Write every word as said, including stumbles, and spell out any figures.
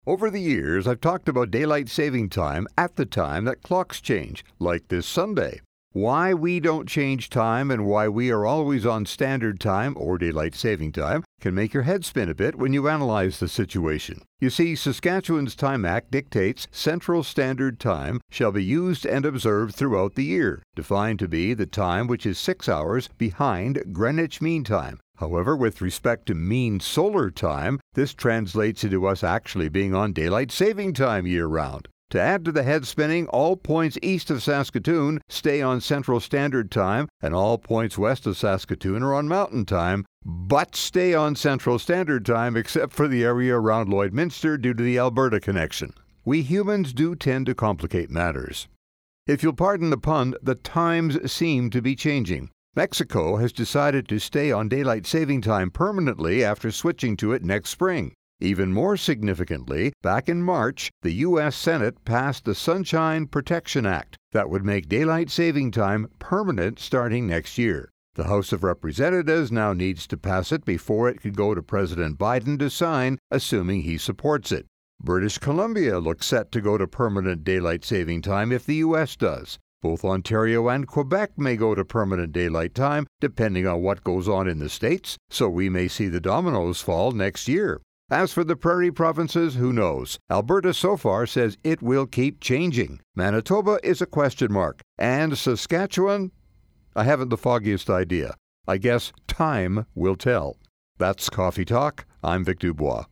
Over the years, I've talked about daylight saving time at the time that clocks change, like this Sunday. Why we don't change time and why we are always on standard time or daylight saving time can make your head spin a bit when you analyze the situation. You see, Saskatchewan's Time Act dictates Central Standard Time shall be used and observed throughout the year, defined to be the time which is six hours behind Greenwich Mean Time. However, with respect to mean solar time, this translates into us actually being on daylight saving time year-round. To add to the head spinning, all points east of Saskatoon stay on Central Standard Time, and all points west of Saskatoon are on Mountain Time, but stay on Central Standard Time except for the area around Lloydminster due to the Alberta connection. We humans do tend to complicate matters. If you'll pardon the pun, the times seem to be changing. Mexico has decided to stay on daylight saving time permanently after switching to it next spring. Even more significantly, back in March, the U S Senate passed the Sunshine Protection Act that would make daylight saving time permanent starting next year. The House of Representatives now needs to pass it before it could go to President Biden to sign, assuming he supports it. British Columbia looks set to go to permanent daylight saving time if the U S does. Both Ontario and Quebec may go to permanent daylight time, depending on what goes on in the states, so we may see the dominoes fall next year. As for the prairie provinces, who knows? Alberta so far says it will keep changing. Manitoba is a question mark. And Saskatchewan? I haven't the foggiest idea. I guess time will tell. That's Coffee Talk. I'm Vic Dubois.